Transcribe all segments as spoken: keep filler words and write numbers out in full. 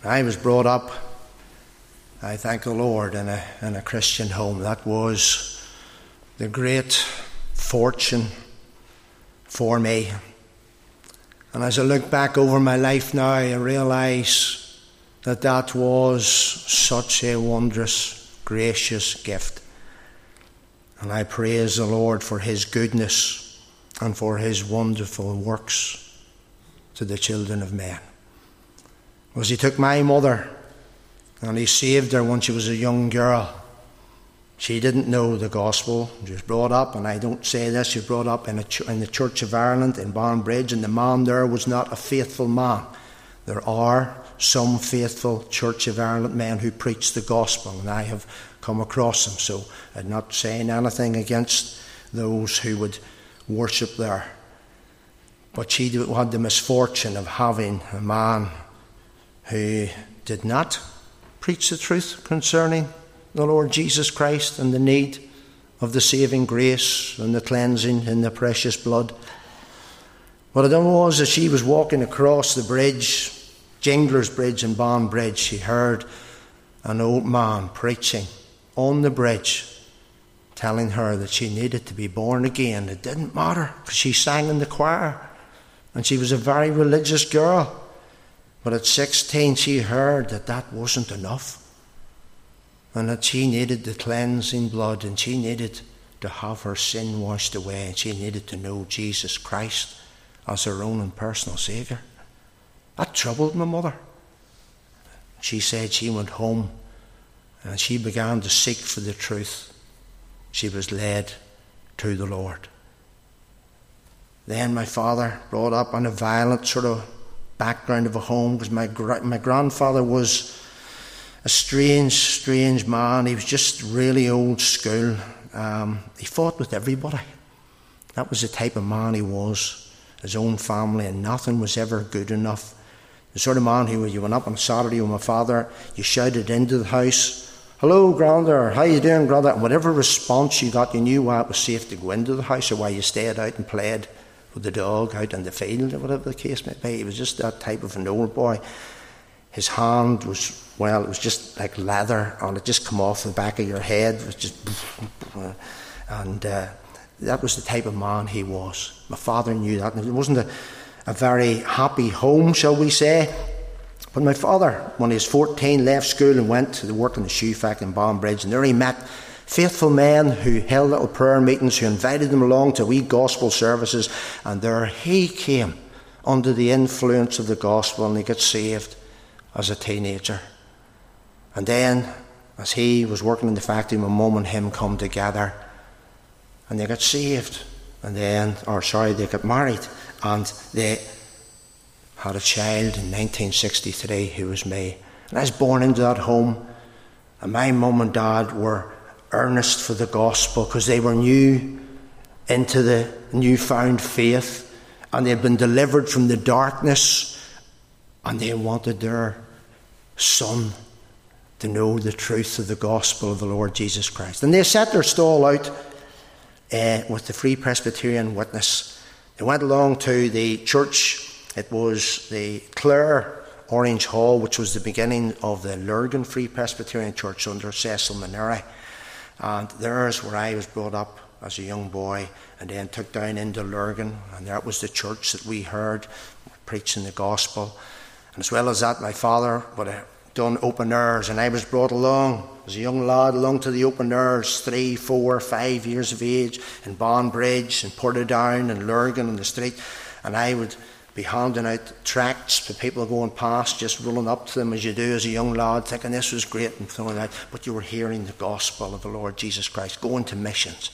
I was brought up, I thank the Lord, in a, in a Christian home. That was the great fortune for me. And as I look back over my life now, I realise that that was such a wondrous, gracious gift. And I praise the Lord for his goodness and for his wonderful works to the children of men. Was he took my mother and he saved her when she was a young girl. She didn't know the gospel. She was brought up, and I don't say this, she was brought up in, a ch- in the Church of Ireland in Barnbridge, and the man there was not a faithful man. There are some faithful Church of Ireland men who preach the gospel, and I have come across them, so I'm not saying anything against those who would worship there. But she had the misfortune of having a man who did not preach the truth concerning the Lord Jesus Christ and the need of the saving grace and the cleansing in the precious blood. What I done was, as she was walking across the bridge, Jingler's Bridge in Barnbridge, she heard an old man preaching on the bridge, telling her that she needed to be born again. It didn't matter, because she sang in the choir, and she was a very religious girl. But at sixteen, she heard that that wasn't enough, and that she needed the cleansing blood, and she needed to have her sin washed away, and she needed to know Jesus Christ as her own and personal Saviour. That troubled my mother. She said she went home and she began to seek for the truth. She was led to the Lord. Then my father brought up in a violent sort of background of a home, because my, my grandfather was a strange, strange man. He was just really old school. Um, he fought with everybody. That was the type of man he was. His own family, and nothing was ever good enough. The sort of man who, you went up on a Saturday with my father, you shouted into the house, "Hello, Granda," or "How you doing, Granda?" And whatever response you got, you knew why it was safe to go into the house, or why you stayed out and played with the dog out in the field, or whatever the case may be. He was just that type of an old boy. His hand was, well, it was just like leather, and it just come off the back of your head. It was just, and uh, that was the type of man he was. My father knew that. And it wasn't a, a very happy home, shall we say. But my father, when he was fourteen, left school and went to work in the shoe factory in Barnbridge, and there he met faithful men who held little prayer meetings, who invited them along to wee gospel services, and there he came under the influence of the gospel, and he got saved as a teenager. And then, as he was working in the factory, my mum and him come together, and they got saved, and then, or sorry, they got married, and they had a child in nineteen sixty-three who was me. And I was born into that home, and my mum and dad were earnest for the gospel, because they were new into the newfound faith, and they had been delivered from the darkness, and they wanted their son to know the truth of the gospel of the Lord Jesus Christ. And they set their stall out uh, with the Free Presbyterian Witness. They went along to the church. It was the Clare Orange Hall, which was the beginning of the Lurgan Free Presbyterian Church under Cecil Maneri. And there's where I was brought up as a young boy, and then took down into Lurgan, and that was the church that we heard preaching the gospel. And as well as that, my father would have done open airs, and I was brought along as a young lad along to the open airs, three, four, five years of age, in Barnbridge and Portadown and Lurgan on the street, and I would be handing out tracts for people going past, just rolling up to them as you do as a young lad, thinking this was great and throwing out, but you were hearing the gospel of the Lord Jesus Christ, going to missions.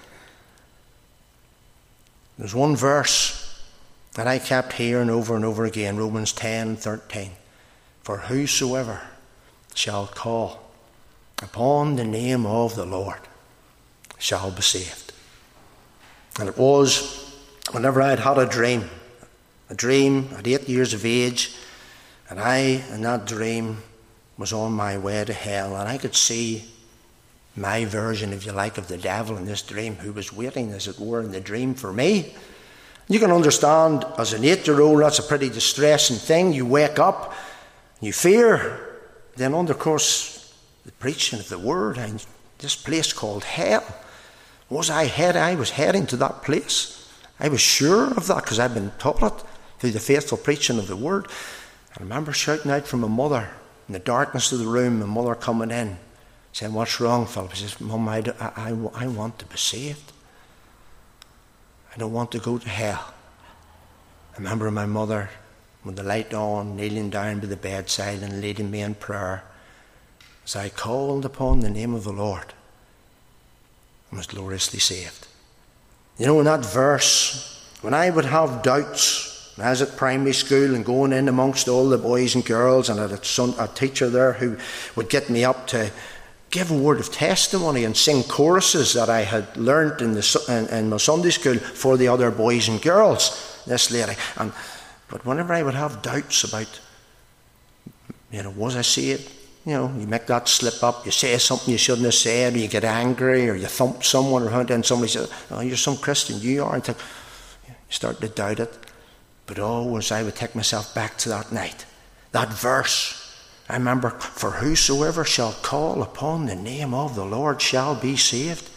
There's one verse that I kept hearing over and over again, Romans ten thirteen. For whosoever shall call upon the name of the Lord shall be saved. And it was whenever I had had a dream, a dream at eight years of age, and I, in that dream, was on my way to hell, and I could see my version, if you like, of the devil in this dream, who was waiting, as it were, in the dream for me. You can understand, as an eight-year-old, that's a pretty distressing thing. You wake up, You fear. Then under course the preaching of the word, and this place called hell. Was I head? I was heading to that place. I was sure of that because I've been taught it through the faithful preaching of the word. I remember shouting out from my mother in the darkness of the room, my mother coming in, saying, "What's wrong, Philip?" She says, "Mum, I, I, I want to be saved. I don't want to go to hell." I remember my mother with the light on, kneeling down by the bedside and leading me in prayer as I called upon the name of the Lord and was gloriously saved. You know, in that verse, when I would have doubts, when I was at primary school and going in amongst all the boys and girls, and I had a teacher there who would get me up to give a word of testimony and sing choruses that I had learnt in, the, in, in my Sunday school for the other boys and girls, this lady. And But whenever I would have doubts about, you know, was I saved? You know, you make that slip up, you say something you shouldn't have said, or you get angry, or you thump someone, or then somebody says, "Oh, you're some Christian, you are." And you start to doubt it. But always I would take myself back to that night, that verse. I remember, "For whosoever shall call upon the name of the Lord shall be saved."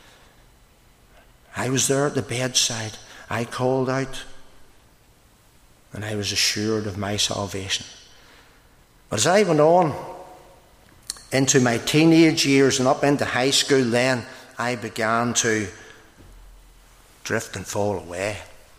I was there at the bedside. I called out, and I was assured of my salvation. But as I went on into my teenage years and up into high school, then I began to drift and fall away.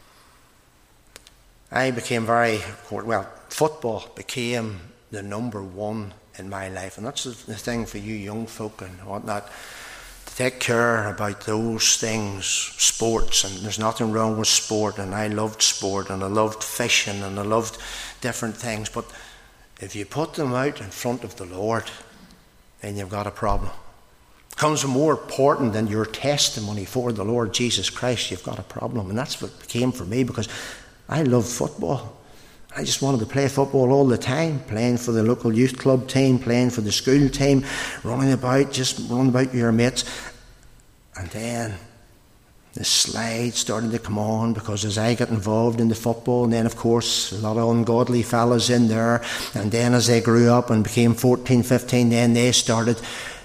I became very, well, football became the number one in my life. And that's the thing for you young folk and whatnot, to take care about those things, sports. And there's nothing wrong with sport, and I loved sport, and I loved fishing, and I loved different things. But if you put them out in front of the Lord, then you've got a problem. It becomes more important than your testimony for the Lord Jesus Christ. You've got a problem. And that's what it became for me, because I loved football. I just wanted to play football all the time, playing for the local youth club team, playing for the school team, running about, just running about with your mates. And then the slide started to come on, because as I got involved in the football, and then of course a lot of ungodly fellas in there, and then as they grew up and became fourteen, fifteen, then they started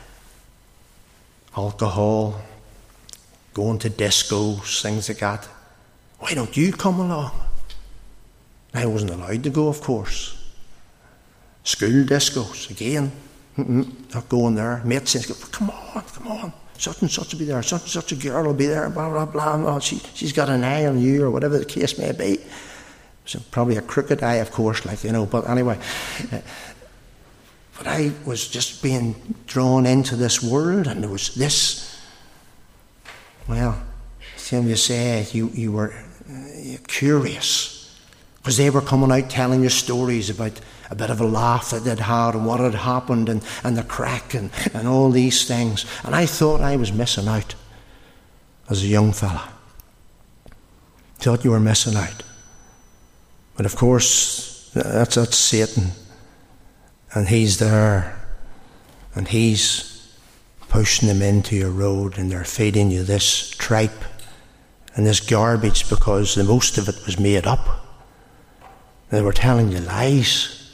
alcohol, going to discos, things like that. "Why don't you come along?" I wasn't allowed to go, of course. School discos, again, Mm-mm, not going there. Mates saying, "Come on, come on. Such and such will be there. Such and such a girl will be there. Blah, blah, blah. blah. She, she's got an eye on you," or whatever the case may be. So probably a crooked eye, of course, like, you know. But anyway. Uh, but I was just being drawn into this world, and there was this, well, Tim, you say you, you were uh, curious. Because they were coming out telling you stories about a bit of a laugh that they'd had and what had happened, and, and the crack and, and all these things. And I thought I was missing out as a young fella. Thought you were missing out. But of course, that's, that's Satan. And he's there. And he's pushing them into your road, and they're feeding you this tripe and this garbage, because the most of it was made up. They were telling you lies.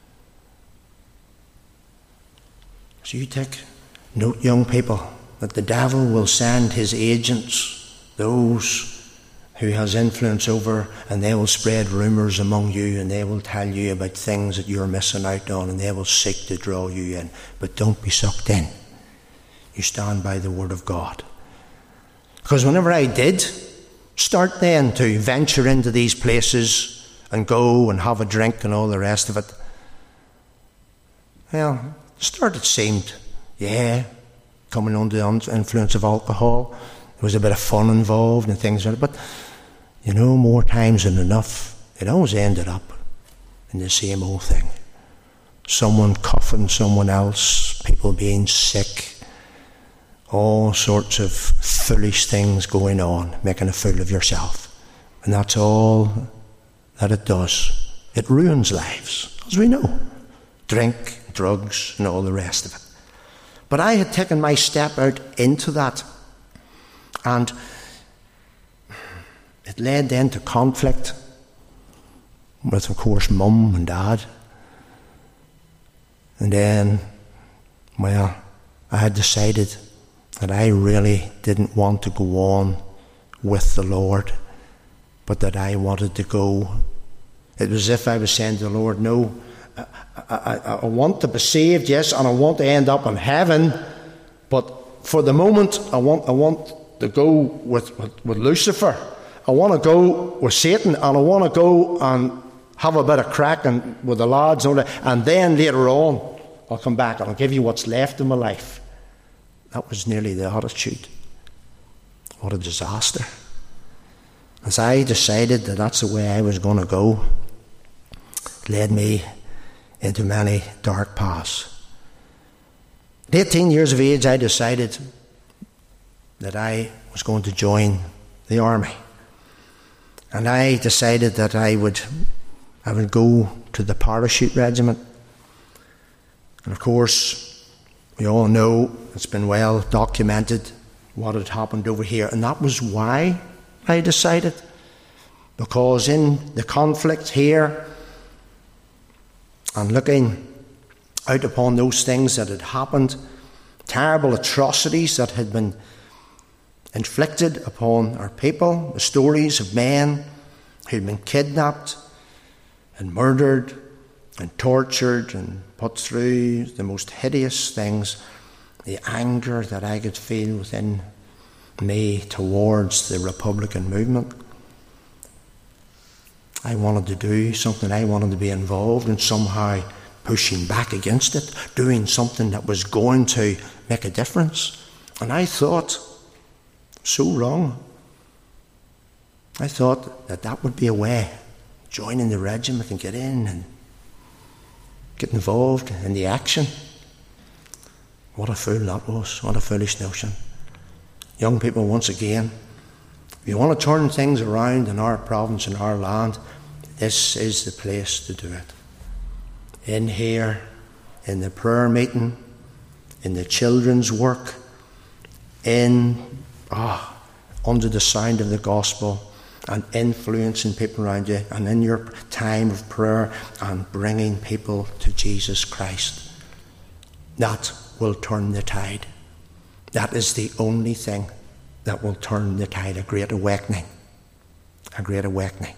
So you take note, young people, that the devil will send his agents, those who has influence over, and they will spread rumours among you, and they will tell you about things that you're missing out on, and they will seek to draw you in. But don't be sucked in. You stand by the word of God. Because whenever I did start then to venture into these places and go and have a drink and all the rest of it, well, the start it seemed, yeah, coming under the influence of alcohol, there was a bit of fun involved and things like that. But, you know, more times than enough, it always ended up in the same old thing. Someone cuffing someone else, people being sick, all sorts of foolish things going on, making a fool of yourself. And that's all that it does. It ruins lives, as we know. Drink, drugs, and all the rest of it. But I had taken my step out into that, and it led then to conflict with, of course, mum and dad. And then, well, I had decided that I really didn't want to go on with the Lord, but that I wanted to go. It was as if I was saying to the Lord, no, I, I, I want to be saved, yes, and I want to end up in heaven, but for the moment I want I want to go with, with, with Lucifer. I want to go with Satan, and I want to go and have a bit of crack and with the lads, and, and then later on I'll come back and I'll give you what's left of my life. That was nearly the attitude. What a disaster. As I decided that that's the way I was going to go, it led me into many dark paths. At eighteen years of age, I decided that I was going to join the army. And I decided that I would, I would go to the parachute regiment. And of course, we all know, it's been well documented what had happened over here. And that was why I decided. Because in the conflict here, and looking out upon those things that had happened, terrible atrocities that had been inflicted upon our people, the stories of men who'd been kidnapped and murdered and tortured and put through the most hideous things, the anger that I could feel within me towards the Republican movement. I wanted to do something. I wanted to be involved in somehow pushing back against it, doing something that was going to make a difference. And I thought, so wrong. I thought that that would be a way, joining the regiment and get in and get involved in the action. What a fool that was. What a foolish notion. Young people, once again, if you want to turn things around in our province, in our land, this is the place to do it. In here, in the prayer meeting, in the children's work, in, ah, under the sound of the gospel, and influencing people around you, and in your time of prayer, and bringing people to Jesus Christ. That will turn the tide. That is the only thing that will turn the tide, a great awakening. A great awakening.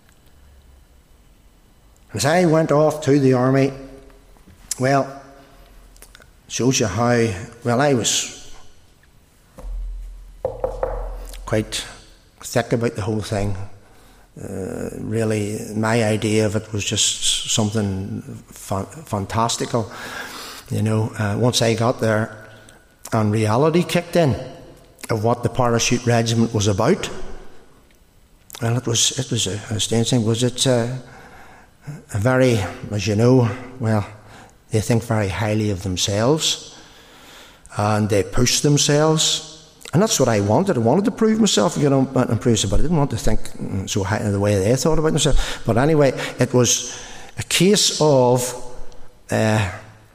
As I went off to the army, well, shows you how, well, I was quite thick about the whole thing. Uh, really, my idea of it was just something fa- fantastical. You know, uh, once I got there and reality kicked in of what the parachute regiment was about, well, it was it was a, a strange thing. Was it uh, a very, as you know, well, they think very highly of themselves, and they push themselves, and that's what I wanted. I wanted to prove myself, you know, and prove it, but I didn't want to think so high in the way they thought about themselves. But anyway, it was a case of, uh,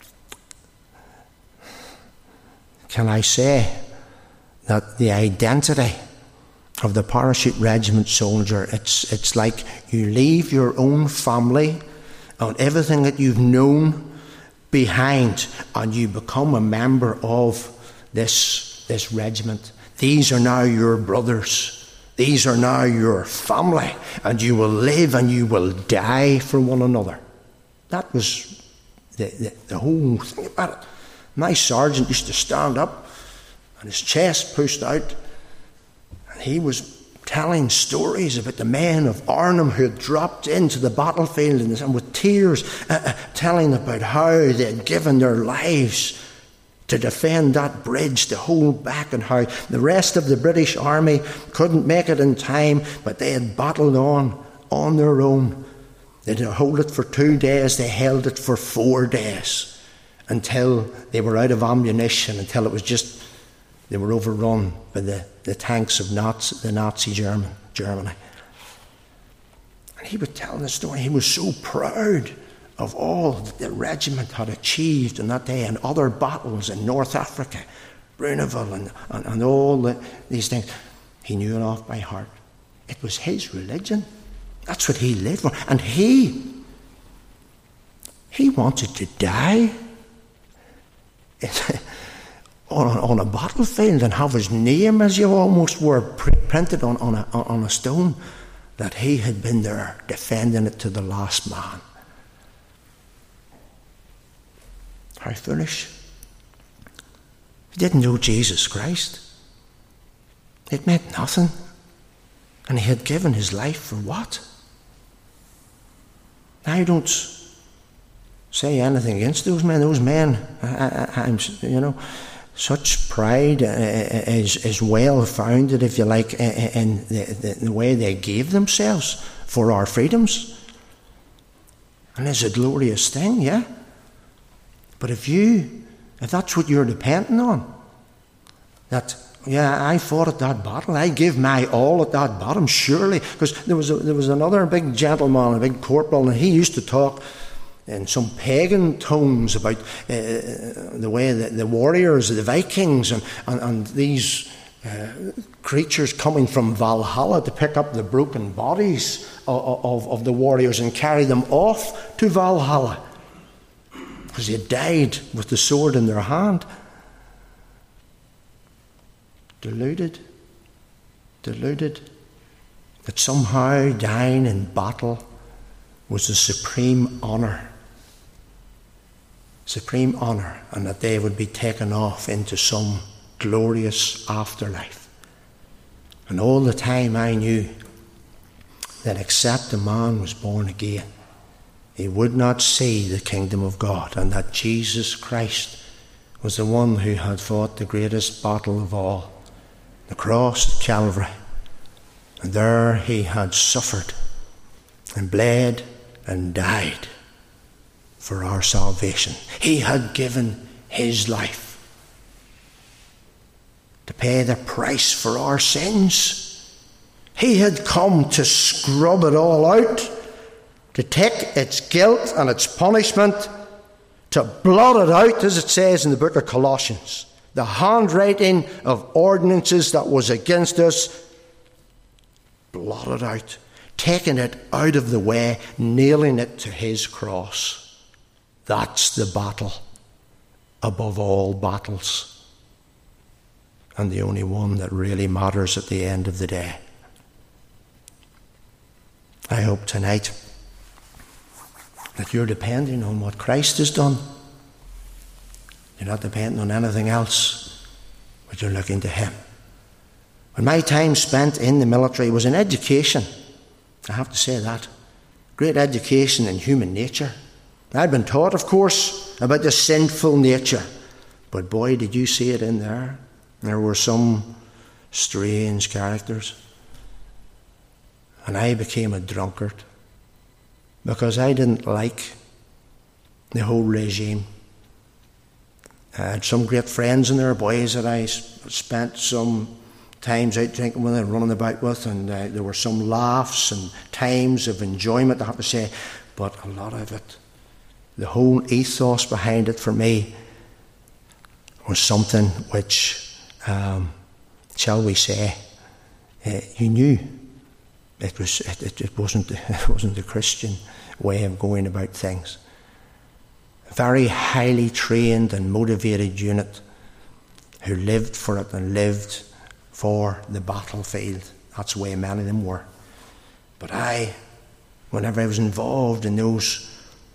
can I say, that the identity of the parachute regiment soldier, it's it's like you leave your own family and everything that you've known behind, and you become a member of this this regiment. These are now your brothers. These are now your family, and you will live and you will die for one another. That was the, the, the whole thing about it. My sergeant used to stand up and his chest pushed out, and he was telling stories about the men of Arnhem who had dropped into the battlefield and, and with tears uh, uh, telling about how they had given their lives to defend that bridge, to hold back, and how the rest of the British army couldn't make it in time, but they had battled on, on their own. They didn't hold it for two days, they held it for four days until they were out of ammunition, until it was just, they were overrun by the, the tanks of Nazi, the Nazi German, Germany. And he would tell the story. He was so proud of all that the regiment had achieved in that day, and other battles in North Africa, Brunaville, and, and, and all the, these things. He knew it off by heart. It was his religion. That's what he lived for. And he, he wanted to die on, a, on a battlefield and have his name, as you almost were, printed on, on, a, on a stone, that he had been there defending it to the last man. How foolish. He didn't know Jesus Christ. It meant nothing. And he had given his life for what? I don't say anything against those men. Those men, I, I, I'm, you know, such pride is, is well founded, if you like, in the, the, the way they gave themselves for our freedoms. And it's a glorious thing, yeah? But if you, if that's what you're depending on, that, yeah, I fought at that battle, I gave my all at that battle, surely, because there was a, there was another big gentleman, a big corporal, and he used to talk in some pagan tones about uh, the way that the warriors, the Vikings, and, and, and these uh, creatures coming from Valhalla to pick up the broken bodies of, of, of the warriors and carry them off to Valhalla, because they died with the sword in their hand. Deluded, deluded, that somehow dying in battle was the supreme honour, supreme honour, and that they would be taken off into some glorious afterlife. And all the time I knew that except a man was born again, he would not see the kingdom of God, and that Jesus Christ was the one who had fought the greatest battle of all, the cross at Calvary. And there he had suffered and bled and died for our salvation. He had given his life to pay the price for our sins. He had come to scrub it all out, to take its guilt and its punishment, to blot it out, as it says in the book of Colossians. The handwriting of ordinances that was against us, blotted out, taking it out of the way, nailing it to his cross. That's the battle above all battles, and the only one that really matters at the end of the day. I hope tonight that you're depending on what Christ has done. You're not depending on anything else, but you're looking to him. When my time spent in the military was in education, I have to say that. Great education in human nature. I'd been taught, of course, about the sinful nature, but boy, did you see it in there. There were some strange characters. And I became a drunkard because I didn't like the whole regime. I had some great friends in there, boys that I spent some times out drinking with and running about with, and uh, there were some laughs and times of enjoyment, I have to say, but a lot of it, the whole ethos behind it for me was something which, um, shall we say, uh, you knew it was it, it, it wasn't it wasn't the Christian way of going about things. A very highly trained and motivated unit who lived for it and lived for the battlefield. That's the way many of them were. But I, whenever I was involved in those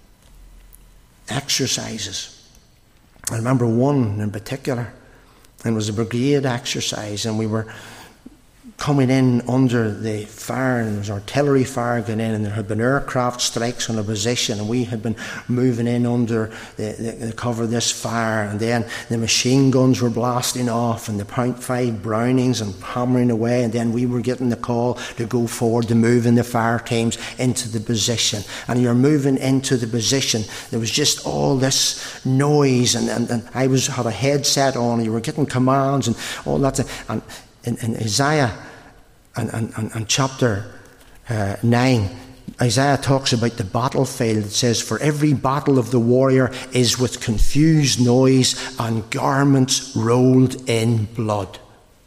exercises, I remember one in particular, and it was a brigade exercise, and we were coming in under the fire, and there was artillery fire going in, and there had been aircraft strikes on a position, and we had been moving in under the, the, the cover of this fire, and then the machine guns were blasting off, and the point five Brownings and hammering away, and then we were getting the call to go forward to move in the fire teams into the position. And you're moving into the position, there was just all this noise, and, and, and I was had a headset on, and you were getting commands and all that. And in, in Isaiah and, and, and chapter uh, nine, Isaiah talks about the battlefield. It says, "For every battle of the warrior is with confused noise and garments rolled in blood."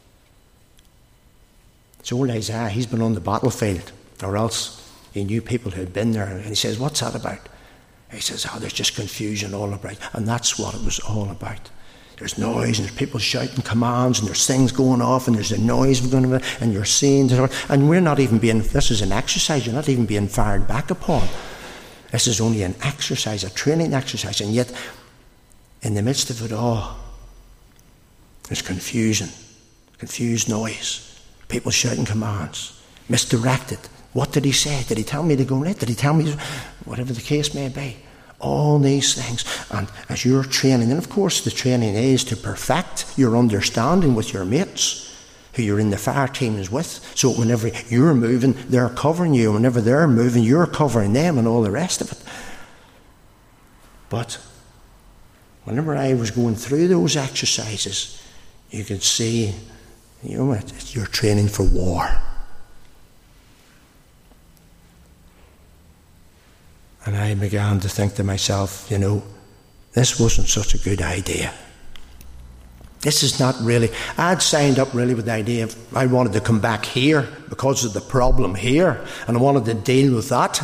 It's old Isaiah. He's been on the battlefield, or else he knew people who had been there. And he says, "What's that about?" He says, "Oh, there's just confusion all about." And that's what it was all about. There's noise, and there's people shouting commands, and there's things going off, and there's a noise going on, and you're seeing, and we're not even being, this is an exercise, you're not even being fired back upon. This is only an exercise, a training exercise, and yet, in the midst of it all, there's confusion, confused noise, people shouting commands, misdirected. What did he say? Did he tell me to go right? Did he tell me, whatever the case may be? All these things. And as you're training, and of course the training is to perfect your understanding with your mates, who you're in the fire teams with. So whenever you're moving, they're covering you. Whenever they're moving, you're covering them and all the rest of it. But whenever I was going through those exercises, you could see, you know, you're training for war. And I began to think to myself, you know, this wasn't such a good idea. This is not really, I'd signed up really with the idea of I wanted to come back here because of the problem here, and I wanted to deal with that.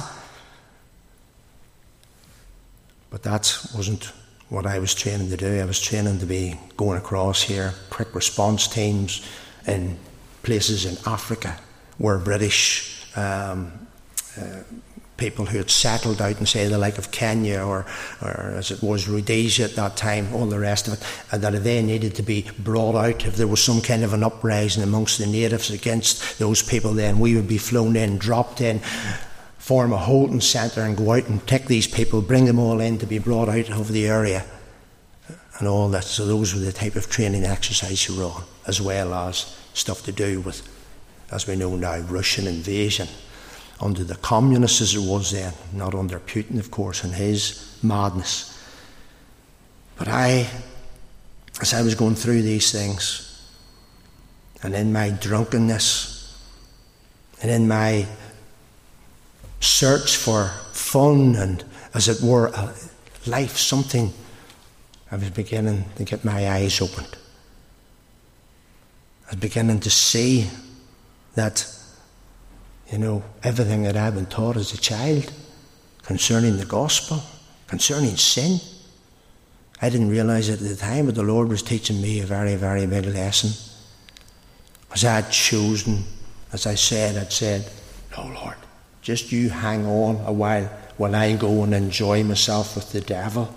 But that wasn't what I was training to do. I was training to be going across here, quick response teams in places in Africa where British um, uh, people who had settled out in, say, the like of Kenya or, or as it was, Rhodesia at that time, all the rest of it, and that they needed to be brought out. If there was some kind of an uprising amongst the natives against those people, then we would be flown in, dropped in, form a holding centre and go out and take these people, bring them all in to be brought out of the area and all that. So those were the type of training exercise you were on, as well as stuff to do with, as we know now, Russian invasion under the communists as it was then, not under Putin, of course, and his madness. But I, as I was going through these things, and in my drunkenness, and in my search for fun and, as it were, a life, something, I was beginning to get my eyes opened. I was beginning to see that, you know, everything that I've been taught as a child concerning the gospel, concerning sin, I didn't realise it at the time, but the Lord was teaching me a very, very big lesson. As I had chosen, as I said, I'd said, no, Lord, just you hang on a while while I go and enjoy myself with the devil.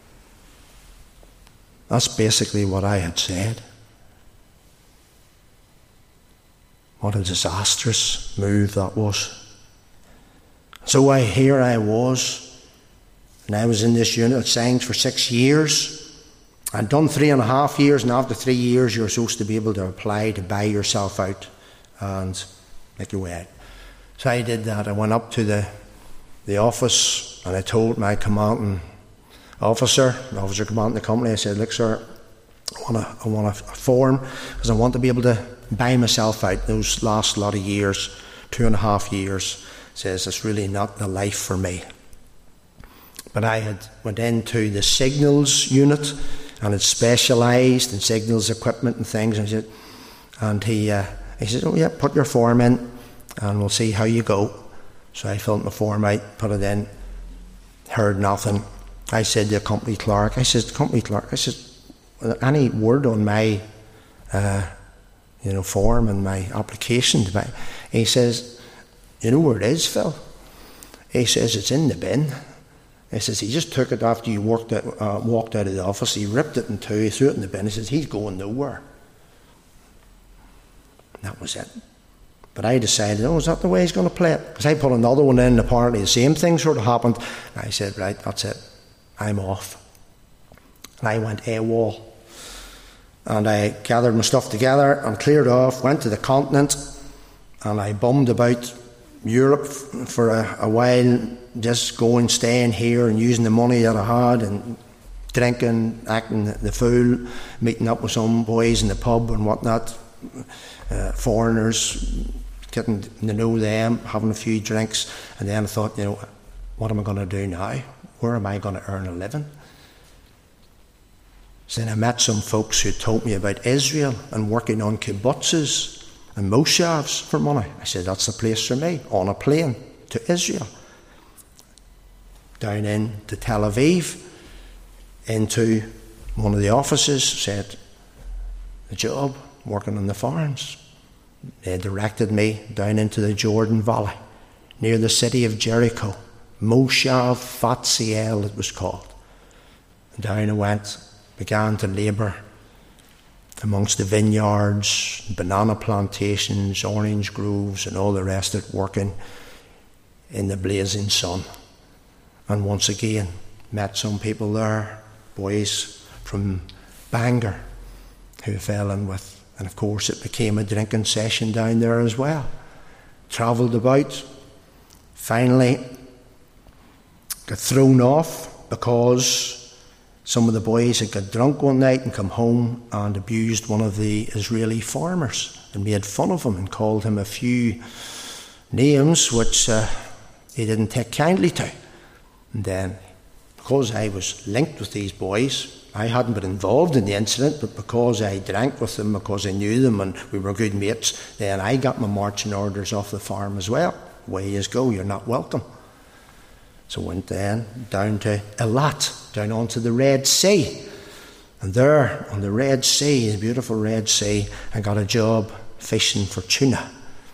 That's basically what I had said. What a disastrous move that was. So I, here I was, and I was in this unit at Sangs for six years. I'd done three and a half years, and after three years you're supposed to be able to apply to buy yourself out and make your way out. So I did that. I went up to the the office and I told my commanding officer, the officer commanding the company, I said, look sir, I want a, I want a form because I want to be able to buy myself out those last lot of years, two and a half years. Says it's really not the life for me. But I had went into the signals unit and had specialised in signals equipment and things. And, said, and he uh, he said, oh yeah, put your form in and we'll see how you go. So I filled my form out, put it in, heard nothing. I said to the company clerk, I said, company clerk, I said, any word on my uh, you know, form and my application to buy? He says, you know where it is, Phil? He says, it's in the bin. He says, he just took it after you walked out, uh, walked out of the office. He ripped it in two, he threw it in the bin. He says, he's going nowhere. And that was it. But I decided, oh, is that the way he's going to play it? Because I put another one in, and apparently the same thing sort of happened. And I said, right, that's it. I'm off. And I went AWOL. And I gathered my stuff together and cleared off, went to the continent, and I bummed about Europe for a, a while, just going, staying here and using the money that I had and drinking, acting the fool, meeting up with some boys in the pub and whatnot, uh, foreigners, getting to know them, having a few drinks. And then I thought, you know, what am I going to do now? Where am I going to earn a living? So then I met some folks who told me about Israel and working on kibbutzes and moshavs for money. I said, that's the place for me, on a plane to Israel. Down in to Tel Aviv, into one of the officers said, the job, working on the farms. They directed me down into the Jordan Valley, near the city of Jericho. Moshav Fatziel it was called. And down I went, began to labour amongst the vineyards, banana plantations, orange groves and all the rest of it, working in the blazing sun. And once again, met some people there, boys from Bangor, who I fell in with. And of course it became a drinking session down there as well. Travelled about, finally got thrown off because some of the boys had got drunk one night and come home and abused one of the Israeli farmers and made fun of him and called him a few names which uh, he didn't take kindly to. And then, because I was linked with these boys, I hadn't been involved in the incident, but because I drank with them, because I knew them and we were good mates, then I got my marching orders off the farm as well. Away you go, you're not welcome. So I went then down to Eilat, down onto the Red Sea. And there, on the Red Sea, the beautiful Red Sea, I got a job fishing for tuna.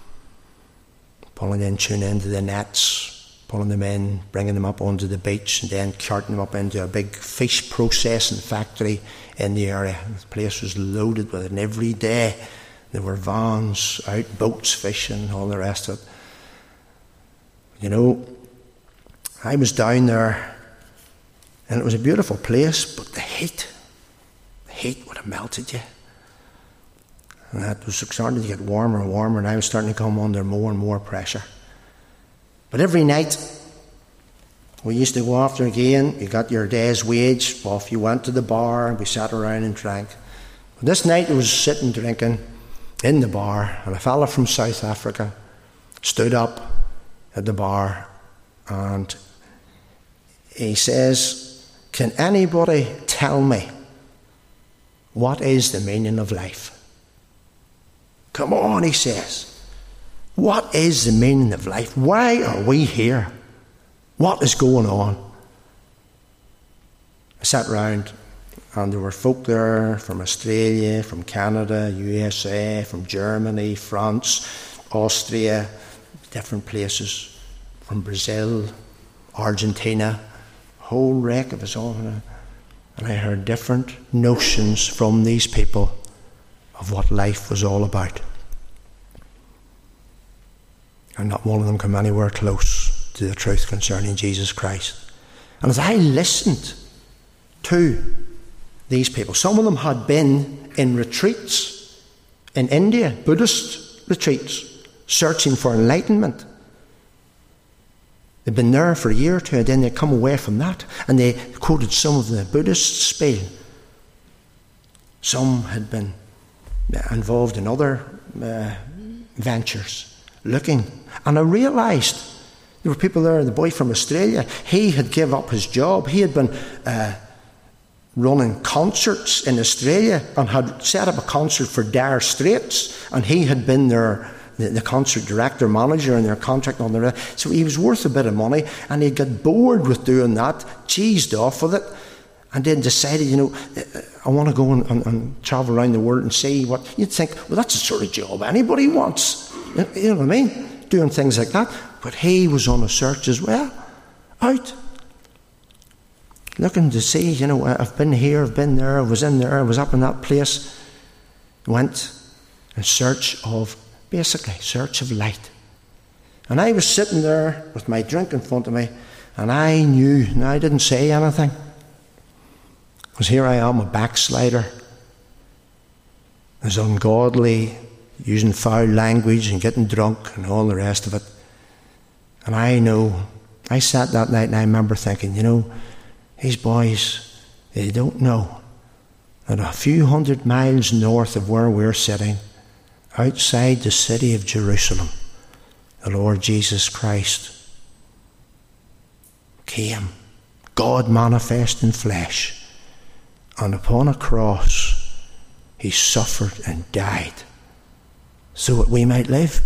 Pulling in tuna into the nets, pulling them in, bringing them up onto the beach, and then carting them up into a big fish processing factory in the area. The place was loaded with it, and every day there were vans out, boats fishing, and all the rest of it. You know, I was down there, and it was a beautiful place, but the heat, the heat would have melted you. And that was starting to get warmer and warmer, and I was starting to come under more and more pressure. But every night, we used to go after again. You got your day's wage. Off you went to the bar, and we sat around and drank. But this night, I was sitting drinking in the bar, and a fella from South Africa stood up at the bar, and he says, "Can anybody tell me what is the meaning of life?" Come on, he says. What is the meaning of life? Why are we here? What is going on? I sat round, and there were folk there from Australia, from Canada, U S A, from Germany, France, Austria, different places, from Brazil, Argentina, whole wreck of us all. And I heard different notions from these people of what life was all about. And not one of them come anywhere close to the truth concerning Jesus Christ. And as I listened to these people, some of them had been in retreats in India, Buddhist retreats, searching for enlightenment. They'd been there for a year or two, and then they'd come away from that, and they quoted some of the Buddhist spiel. Some had been involved in other uh, ventures, looking. And I realised there were people there, the boy from Australia, he had given up his job. He had been uh, running concerts in Australia and had set up a concert for Dire Straits, and he had been their the, the concert director, manager, and their contract on the rest. So he was worth a bit of money, and he got bored with doing that, cheesed off with it, and then decided, you know, I want to go and, and, and travel around the world and see what. You'd think, well, that's the sort of job anybody wants. You know what I mean? Doing things like that. But he was on a search as well. Out. Looking to see, you know, I've been here, I've been there, I was in there, I was up in that place. Went in search of, basically, search of light. And I was sitting there with my drink in front of me, and I knew, and I didn't say anything. Because here I am, a backslider. As ungodly, using foul language and getting drunk and all the rest of it. And I know, I sat that night and I remember thinking, you know, these boys, they don't know that a few hundred miles north of where we're sitting, outside the city of Jerusalem, the Lord Jesus Christ came, God manifest in flesh, and upon a cross he suffered and died so that we might live.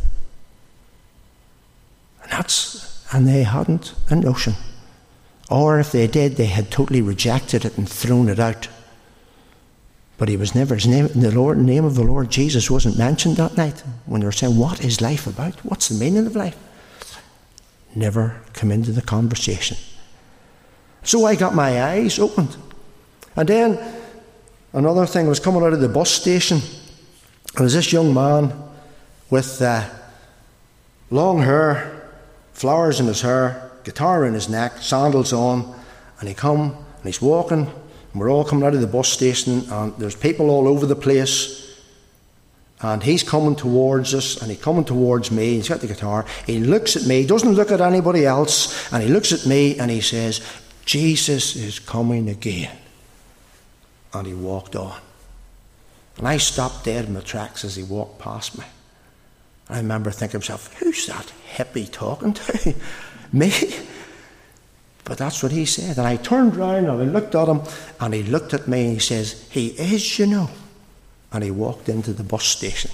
And that's, and they hadn't a notion. Or if they did, they had totally rejected it and thrown it out. But he was never, his name, the Lord, name of the Lord Jesus wasn't mentioned that night when they were saying, what is life about? What's the meaning of life? Never come into the conversation. So I got my eyes opened. And then another thing, was coming out of the bus station. There was this young man with uh, long hair, flowers in his hair, guitar in his neck, sandals on, and he come and he's walking, and we're all coming out of the bus station, and there's people all over the place, and he's coming towards us, and he's coming towards me. He's got the guitar. He looks at me, doesn't look at anybody else, and he looks at me and he says, Jesus is coming again. And he walked on. And I stopped dead in my tracks as he walked past me. I remember thinking to myself, who's that hippie talking to? Me? But that's what he said. And I turned round and I looked at him, and he looked at me and he says, he is, you know. And he walked into the bus station.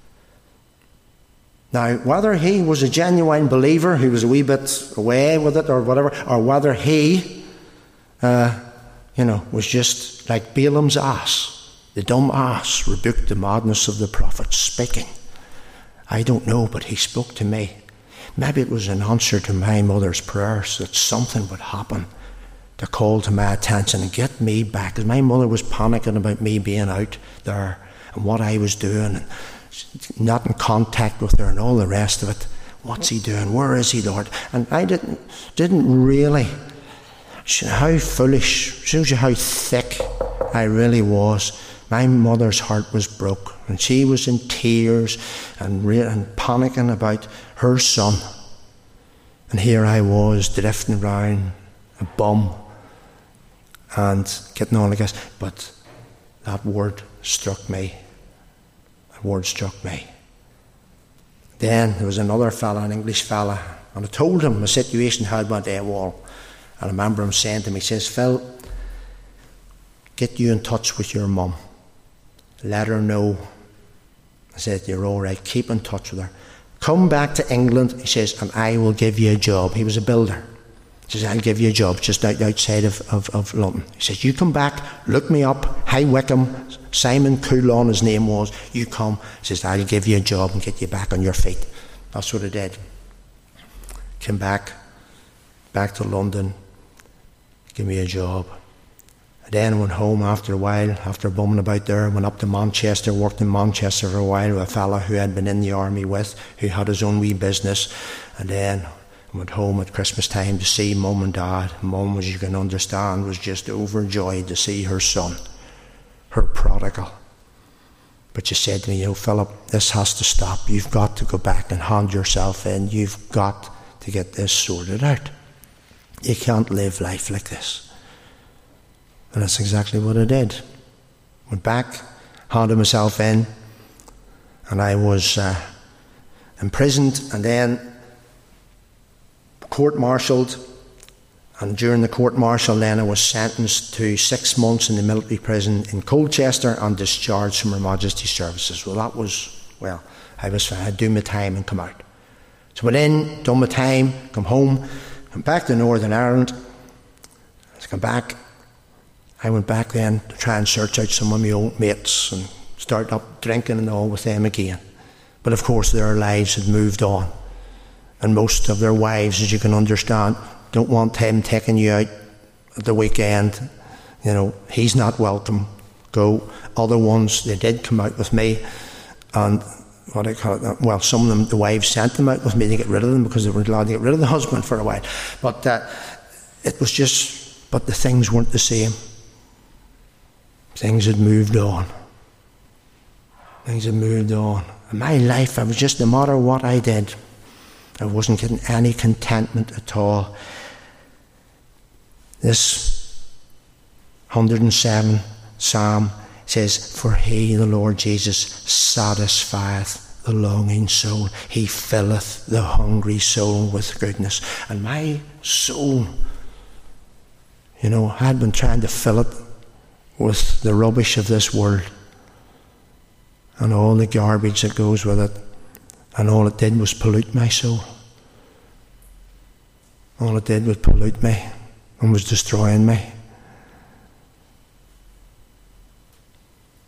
Now, whether he was a genuine believer who was a wee bit away with it or whatever, or whether he, uh, you know, was just like Balaam's ass, the dumb ass rebuked the madness of the prophet speaking. I don't know, but he spoke to me. Maybe it was an answer to my mother's prayers that something would happen to call to my attention and get me back. Because my mother was panicking about me being out there and what I was doing, and not in contact with her and all the rest of it. What's he doing? Where is he, Lord? And I didn't didn't really. How foolish. Shows you how thick I really was. My mother's heart was broke, and she was in tears and, re- and panicking about her son. And here I was drifting round, a bum, and getting on, I guess. But that word struck me. That word struck me. Then there was another fella, an English fella, and I told him the situation had went AWOL. I remember him saying to me, he says, Phil, get you in touch with your mum. Let her know. I said, you're all right, keep in touch with her. Come back to England, he says, and I will give you a job. He was a builder. He says, I'll give you a job just out, outside of, of, of London. He says, you come back, look me up, High Wycombe, Simon Coulon his name was, you come. He says, I'll give you a job and get you back on your feet. That's what I did. Came back, back to London, give me a job. I then went home after a while, after bumming about there, went up to Manchester, worked in Manchester for a while with a fella who had been in the army with, who had his own wee business, and then went home at Christmas time to see Mum and Dad. Mum, as you can understand, was just overjoyed to see her son, her prodigal. But she said to me, you know, Philip, this has to stop. You've got to go back and hand yourself in. You've got to get this sorted out. You can't live life like this. And that's exactly what I did. Went back, handed myself in, and I was uh, imprisoned and then court-martialed. And during the court-martial then I was sentenced to six months in the military prison in Colchester and discharged from Her Majesty's services. Well, that was, well, I was I'd do my time and come out. So went in, done my time, come home, come back to Northern Ireland. I come back. I went back then to try and search out some of my old mates and start up drinking and all with them again. But of course their lives had moved on. And most of their wives, as you can understand, don't want him taking you out at the weekend. You know, he's not welcome. Go. Other ones, they did come out with me. And what do I call it? Well, some of them, the wives sent them out with me to get rid of them because they were glad to get rid of the husband for a while. But uh, it was just, but the things weren't the same. Things had moved on. Things had moved on. In my life, I was just, no matter what I did, I wasn't getting any contentment at all. This one hundred seven Psalm says, for he, the Lord Jesus, satisfieth the longing soul. He filleth the hungry soul with goodness. And my soul, you know, I had been trying to fill it with the rubbish of this world and all the garbage that goes with it, and all it did was pollute my soul. All it did was pollute me and was destroying me.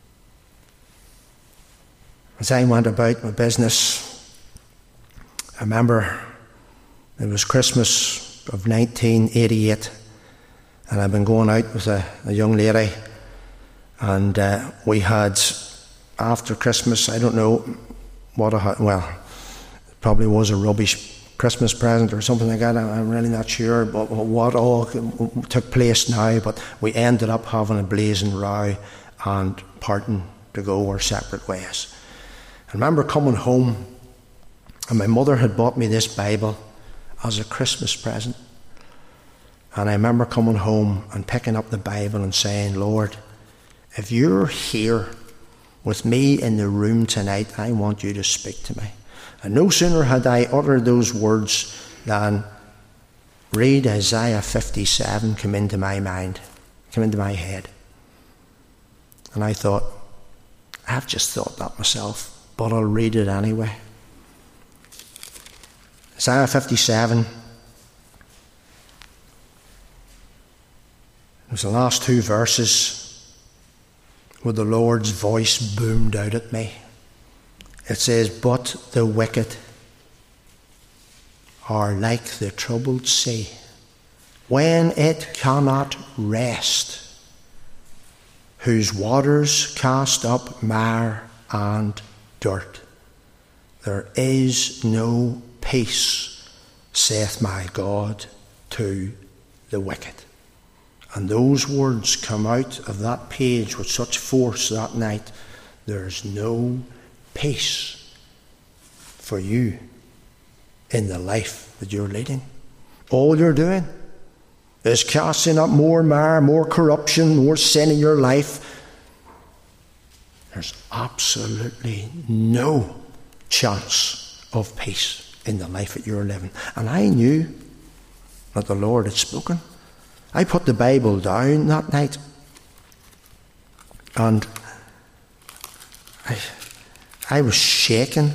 as I went about my business, I remember it was Christmas of nineteen eighty-eight, and I'd been going out with a, a young lady, and uh, we had, after Christmas, I don't know what I had, well, it probably was a rubbish Christmas present or something like that. I'm really not sure but what all took place now, but we ended up having a blazing row and parting to go our separate ways. I remember coming home, and my mother had bought me this Bible as a Christmas present, and I remember coming home and picking up the Bible and saying, Lord, if you're here with me in the room tonight, I want you to speak to me. And no sooner had I uttered those words than read Isaiah fifty-seven come into my mind, come into my head. And I thought, I've just thought that myself, but I'll read it anyway. Isaiah fifty-seven. It was the last two verses where the Lord's voice boomed out at me. It says, but the wicked are like the troubled sea, when it cannot rest, whose waters cast up mire and dirt. There is no peace, saith my God, to the wicked. And those words come out of that page with such force that night. There's no peace for you in the life that you're leading. All you're doing is casting up more mire, more corruption, more sin in your life. There's absolutely no chance of peace in the life that you're living. And I knew that the Lord had spoken. I put the Bible down that night, and I I was shaken.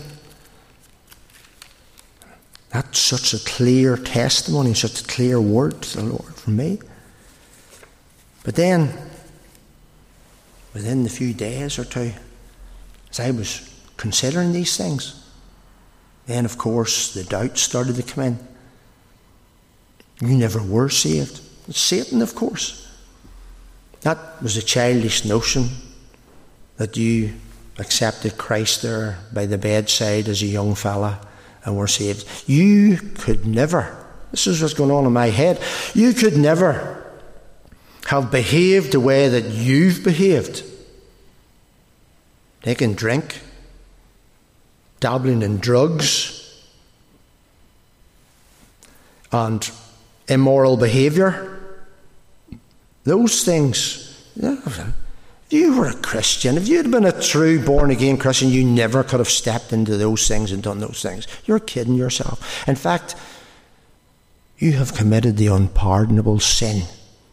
That's such a clear testimony, such a clear word to the Lord from me. But then, within a few days or two, as I was considering these things, then of course the doubts started to come in. You never were saved. It's Satan, of course. That was a childish notion that you accepted Christ there by the bedside as a young fella and were saved. You could never, this is what's going on in my head, you could never have behaved the way that you've behaved. Taking drink, dabbling in drugs, and immoral behaviour. Those things, yeah, if you were a Christian, if you had been a true born-again Christian, you never could have stepped into those things and done those things. You're kidding yourself. In fact, you have committed the unpardonable sin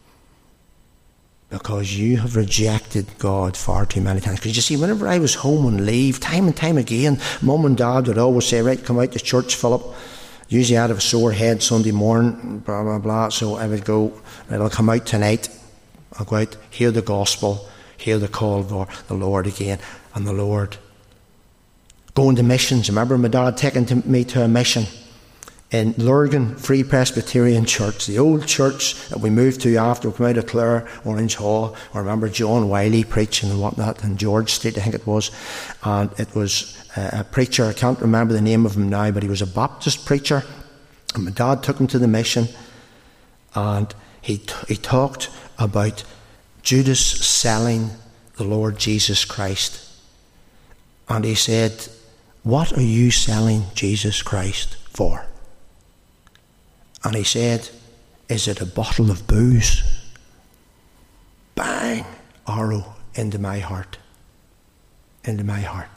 because you have rejected God far too many times. Because you see, whenever I was home on leave, time and time again, Mum and Dad would always say, right, come out to church, Philip. Usually I had a sore head Sunday morning, blah, blah, blah. So I would go, right, I'll come out tonight. I'll go out, hear the gospel, hear the call of the Lord again. And the Lord, going to missions. Remember my dad taking to me to a mission in Lurgan Free Presbyterian Church, the old church that we moved to after we came out of Clare, Orange Hall. I remember John Wiley preaching and whatnot in George Street, I think it was. And it was a preacher, I can't remember the name of him now, but he was a Baptist preacher. And my dad took him to the mission, and he t- he talked about Judas selling the Lord Jesus Christ. And he said, what are you selling Jesus Christ for? And he said, is it a bottle of booze? Bang! Arrow into my heart. Into my heart.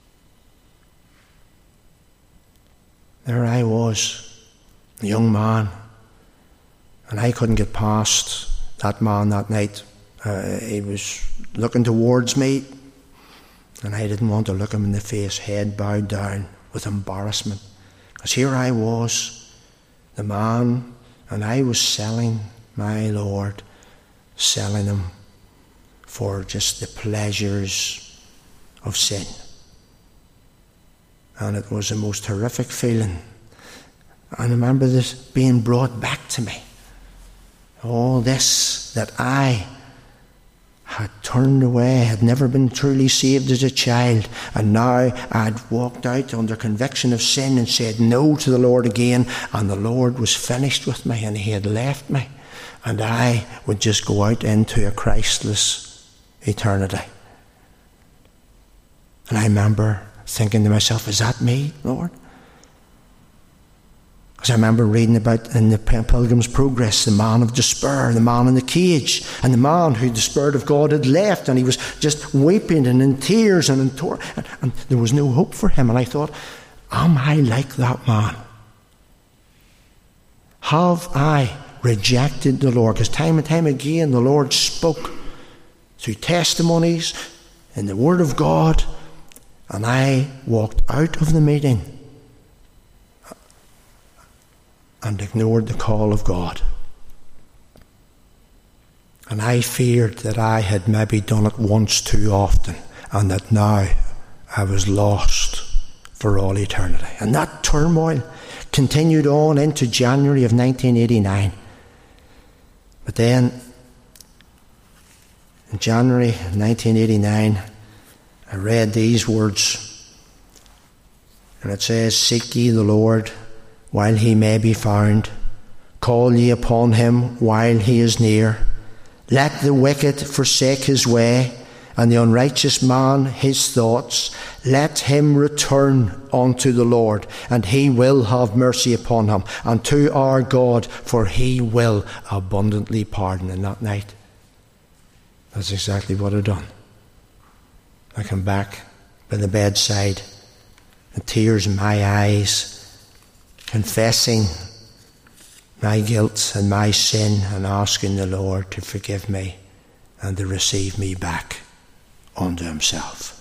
There I was, a young man, and I couldn't get past that man that night. Uh, he was looking towards me, and I didn't want to look him in the face, head bowed down with embarrassment. Because here I was, the man, and I was selling my Lord, selling him for just the pleasures of sin. And it was the most horrific feeling. And I remember this being brought back to me. All this that I had turned away, had never been truly saved as a child, and now I'd walked out under conviction of sin and said no to the Lord again, and the Lord was finished with me and he had left me, and I would just go out into a Christless eternity. And I remember thinking to myself, is that me, Lord? Because I remember reading about in the Pilgrim's Progress, the man of despair, the man in the cage, and the man who the Spirit of God had left, and he was just weeping and in tears and in tor- and, and there was no hope for him. And I thought, am I like that man? Have I rejected the Lord? Because time and time again the Lord spoke through testimonies in the Word of God, and I walked out of the meeting and ignored the call of God. And I feared that I had maybe done it once too often, and that now I was lost for all eternity. And that turmoil continued on into January of nineteen eighty-nine. But then, in January of nineteen eighty-nine, I read these words, and it says, "Seek ye the Lord while he may be found. Call ye upon him while he is near. Let the wicked forsake his way, and the unrighteous man his thoughts. Let him return unto the Lord, and he will have mercy upon him, and to our God, for he will abundantly pardon." And that night, that's exactly what I'd done. I come back by the bedside, and tears in my eyes, confessing my guilt and my sin, and asking the Lord to forgive me and to receive me back unto himself.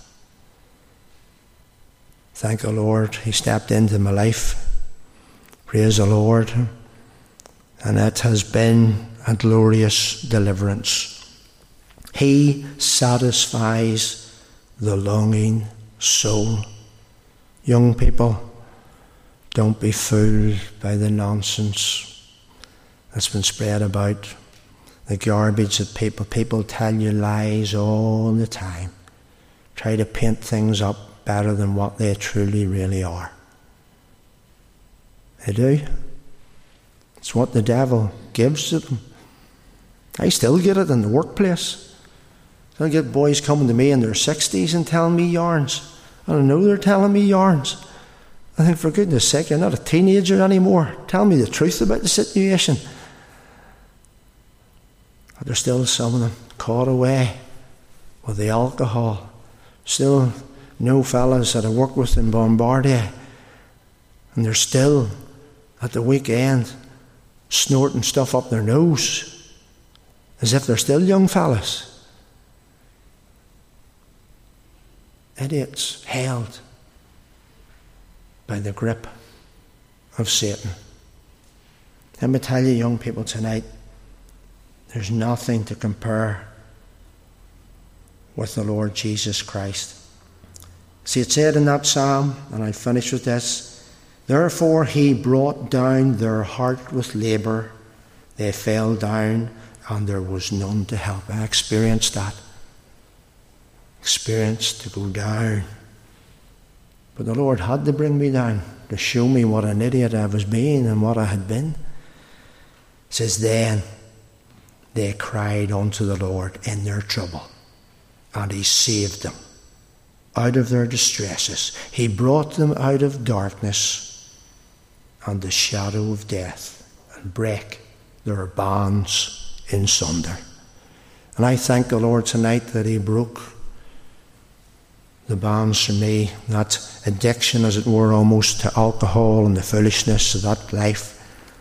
Thank the Lord, he stepped into my life. Praise the Lord. And it has been a glorious deliverance. He satisfies the longing soul. Young people, don't be fooled by the nonsense that's been spread about, the garbage that people, people tell you lies all the time. Try to paint things up better than what they truly really are. They do. It's what the devil gives to them. I still get it in the workplace. I get boys coming to me in their sixties and telling me yarns. I don't know they're telling me yarns. I think, for goodness sake, you're not a teenager anymore. Tell me the truth about the situation. But there's still some of them caught away with the alcohol. Still no fellas that I work with in Bombardier. And they're still at the weekend snorting stuff up their nose as if they're still young fellas. Idiots held by the grip of Satan. Let me tell you, young people, tonight, there's nothing to compare with the Lord Jesus Christ. See, it said in that psalm, and I'll finish with this, "Therefore he brought down their heart with labour. They fell down, and there was none to help." I experienced that. Experienced to go down. But the Lord had to bring me down to show me what an idiot I was being and what I had been. It says, "Then they cried unto the Lord in their trouble, and he saved them out of their distresses. He brought them out of darkness and the shadow of death, and brake their bands in sunder." And I thank the Lord tonight that he broke the bands for me, that addiction, as it were, almost to alcohol and the foolishness of that life.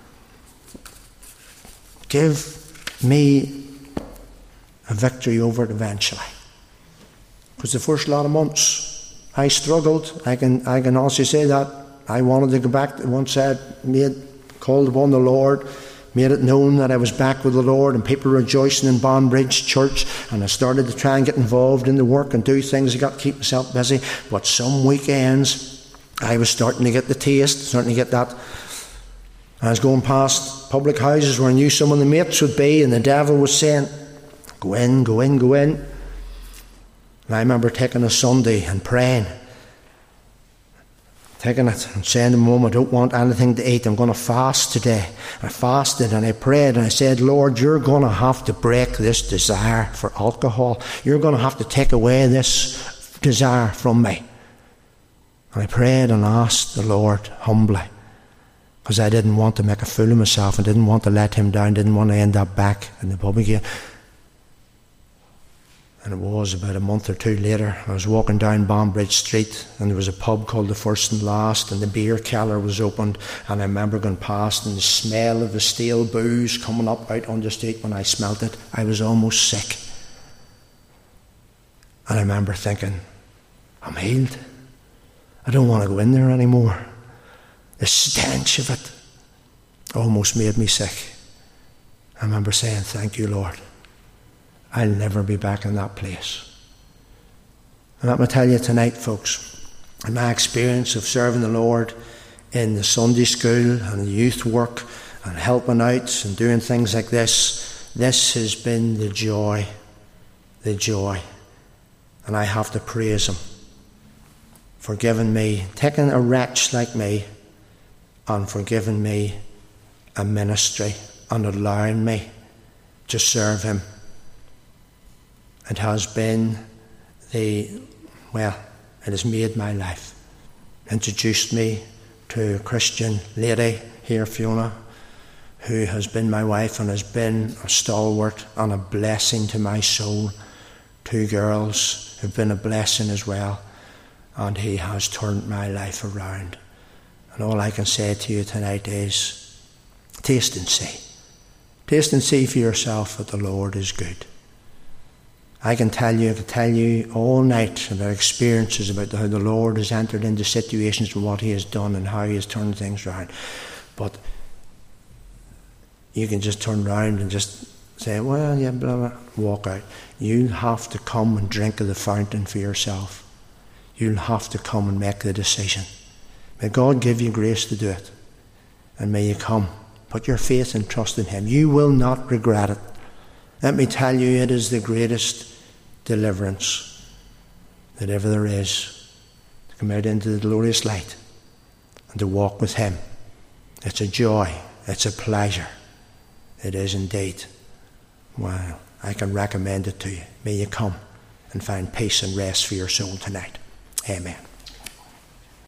Give me a victory over it eventually. Because the first lot of months I struggled. I can I can also say that I wanted to go back. Once I made called upon the Lord, made it known that I was back with the Lord, and people rejoicing in Bondbridge Church, and I started to try and get involved in the work and do things. I got to keep myself busy. But some weekends I was starting to get the taste, starting to get that. I was going past public houses where I knew some of the mates would be, and the devil was saying, go in, go in, go in. And I remember taking a Sunday and praying, taking it and saying to Mum, I don't want anything to eat, I'm going to fast today. I fasted and I prayed and I said, Lord, you're going to have to break this desire for alcohol. You're going to have to take away this desire from me. And I prayed and asked the Lord humbly, because I didn't want to make a fool of myself. I didn't want to let him down. Didn't want to end up back in the pub again. And it was about a month or two later, I was walking down Banbridge Street, and there was a pub called the First and Last, and the beer cellar was opened, and I remember going past and the smell of the stale booze coming up out on the street. When I smelt it, I was almost sick. And I remember thinking, I'm healed. I don't want to go in there anymore. The stench of it almost made me sick. I remember saying, thank you, Lord. I'll never be back in that place. And let me tell you tonight, folks, in my experience of serving the Lord in the Sunday school and the youth work and helping out and doing things like this, this has been the joy, the joy. And I have to praise him for giving me, taking a wretch like me, and for giving me a ministry and allowing me to serve him. It has been the, well, it has made my life. Introduced me to a Christian lady here, Fiona, who has been my wife and has been a stalwart and a blessing to my soul. Two girls who've been a blessing as well. And he has turned my life around. And all I can say to you tonight is, taste and see. Taste and see for yourself that the Lord is good. I can tell you, I can tell you all night about experiences about how the Lord has entered into situations and what he has done and how he has turned things around. But you can just turn around and just say, well, yeah, blah, blah, walk out. You'll have to come and drink of the fountain for yourself. You'll have to come and make the decision. May God give you grace to do it. And may you come. Put your faith and trust in him. You will not regret it. Let me tell you, it is the greatest deliverance that ever there is. To come out into the glorious light and to walk with him. It's a joy. It's a pleasure. It is indeed. Wow. I can recommend it to you. May you come and find peace and rest for your soul tonight. Amen.